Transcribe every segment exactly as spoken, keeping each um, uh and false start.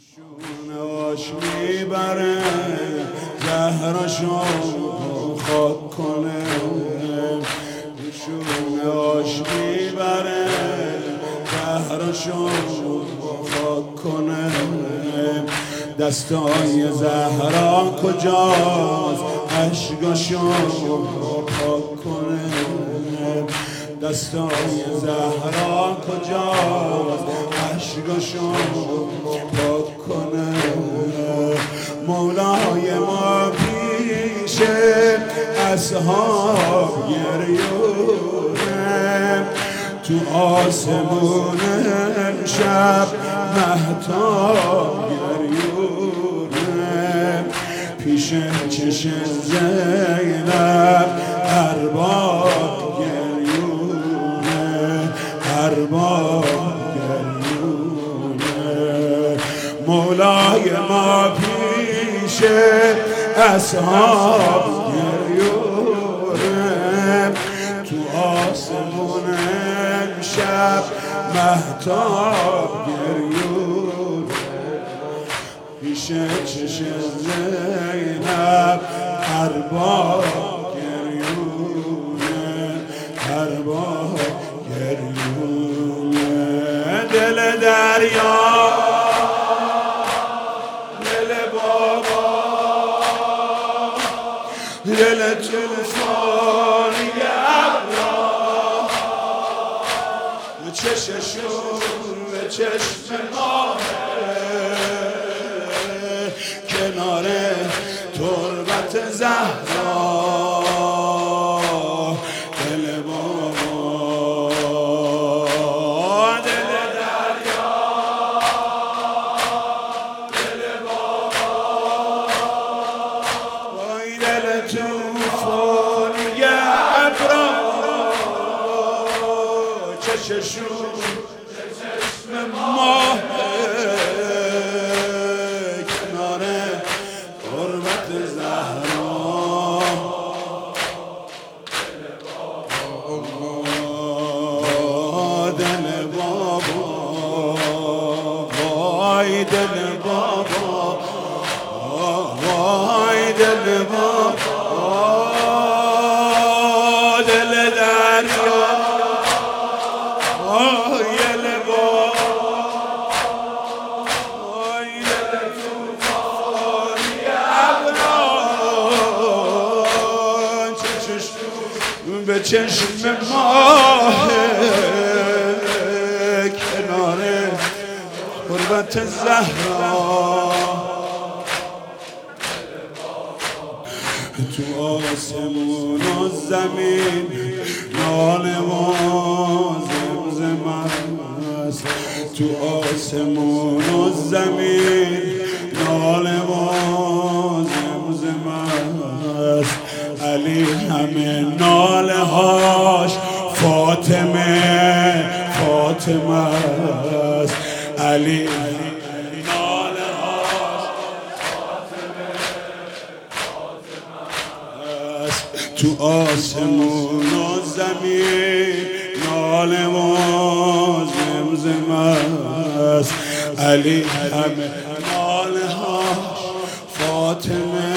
شونه‌اش میبره زهرشو خاک کنه، شونه‌اش میبره زهرشو خاک کنه. دستای زهرا کجاست عشقشو پاک کنه، دستای زهرا کجاست عشقشو پاک کنه. مولای ما پیش اصحاب گریونه، تو آسمون امشب مهتاب گریونه، پیش چشم زینب ارباب گریونه، ارباب گریونه. مولای ما پیش اصحاب گریونه، تو آسمون امشب مهتاب گریونه، پیش چشم زینب ارباب گریونه، ارباب گریونه. دل دریا دل بابا، دل توفانی ابرا، چششون به چشم ماهه کنار تربت زهرا. دل بابا دل دریا دل بابا، وای دل توفانی ابرا، چششون چشم ماه کنار تربت زهرا. دل بابا وای دل بابا، وای دل بابا، دل دریا وای دل بابا، وای دل توفانی ابرا، چشم به چشم ماه کنار تربت زهرا. تو آسمون و زمین ناله و زمزمه است، تو آسمون و زمین ناله و زمزمه است. علی همه ناله هاش فاطمه فاطمه است، علی ناله هاش فاطمه فاطمه است. تو آسمون و زمین ناله و زمزمه است، علی همه ناله هاش فاطمه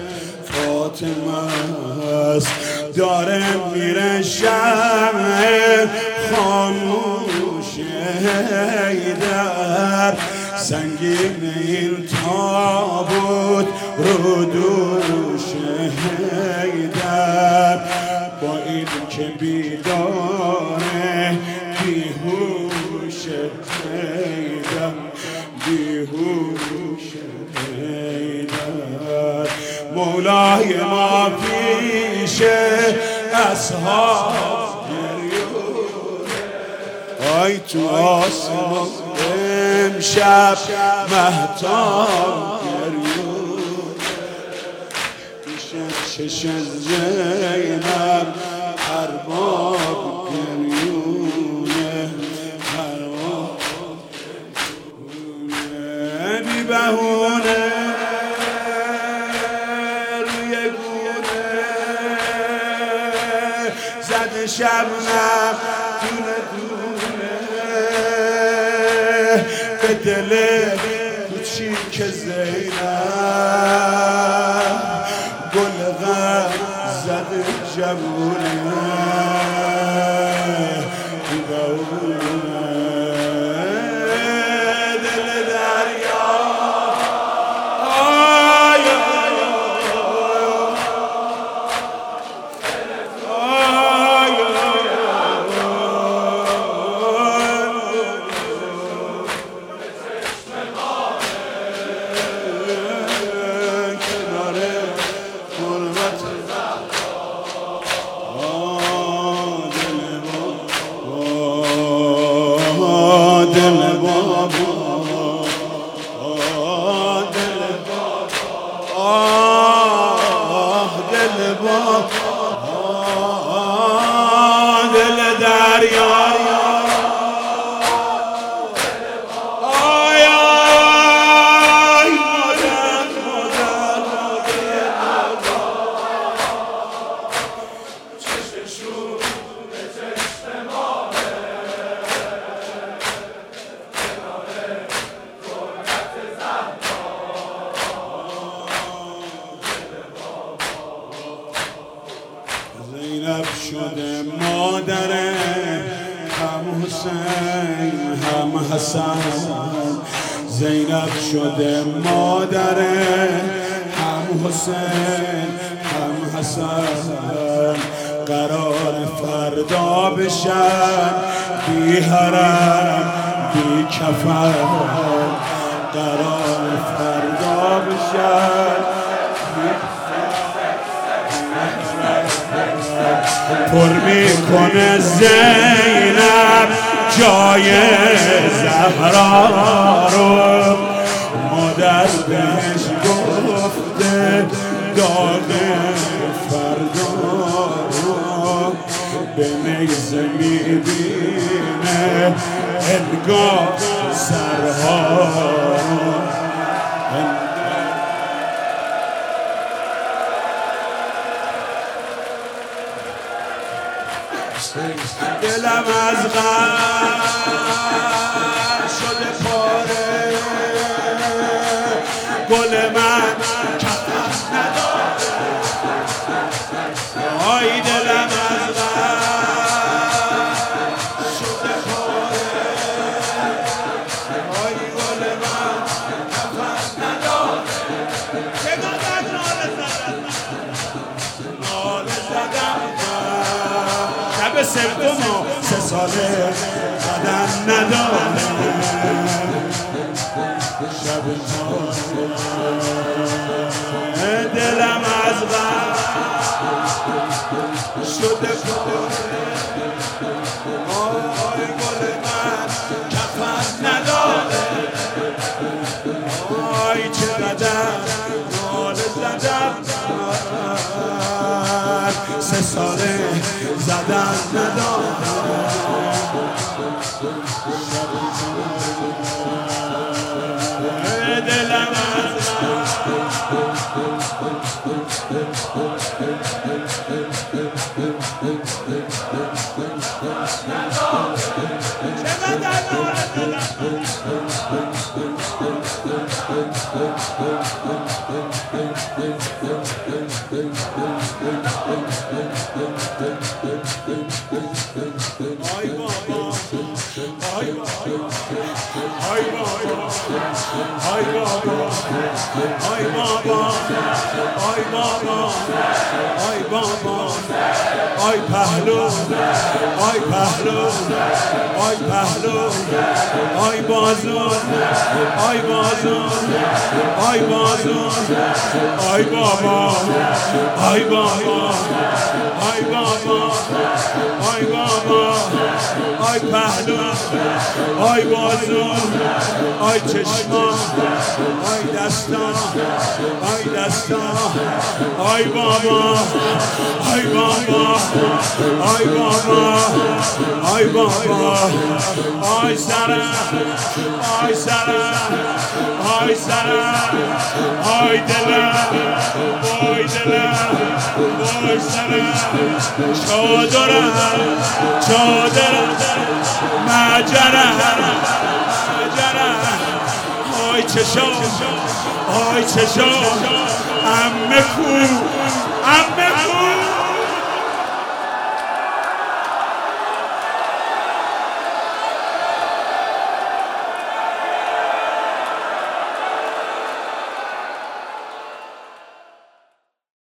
فاطمه است. داره میره شمع خاموش حیدر، سنگین این تابوت رو دوش حیدر، با این که بیداره بیهوش حیدر، بیهوش حیدر. مولای ما پیش اصحاب گریونه، آی تو آسمان امشب مهتاب گریونه، پیش چشم زینب ارباب گریونه، ارباب گریونه. بی بهونه زد شبنم دونه دونه به دل بشین که زینب گل غم زده جوونه دل دریا زینب شده مادر هم حسین هم حسن زینب شده مادر هم حسین هم حسن قرار فردا بشن بی حرم بی کفن قرار فردا بشن پر میکنه زینب جای زهرا رو مادر بهش گفته داغ فردا رو به نیزه میبینه انگار سرها دلم از غم شده پاره گل من کفن نداره آی دلم از غم شده پاره آی گل من کفن نداره چقدر ناله زدم ناله زدم شب سوم و سه ساله زدن نداره شب دلم از غم شده پاره آی گل من کفن نداره آی چقدر ناله زدم سه ساله زدن نداره دلم از آی بابا آی بابا آی بابا آی بابا آی بابا آی بابا آی بابا آی پهلو آی پهلو آی پهلو آی بازو آی بازو آی بازو آی بابا آی بابا آی بابا آی بابا آی پهلو آی بازو آی چشما آی دستا آی دستا آی بابا آی بابا آی بابا آی بابا آی سرم آی سرم آی سرم آی دلم آی دلم آی سرم چادرم چادرم مجرم مجرم آی چشام آی چشام عمه کو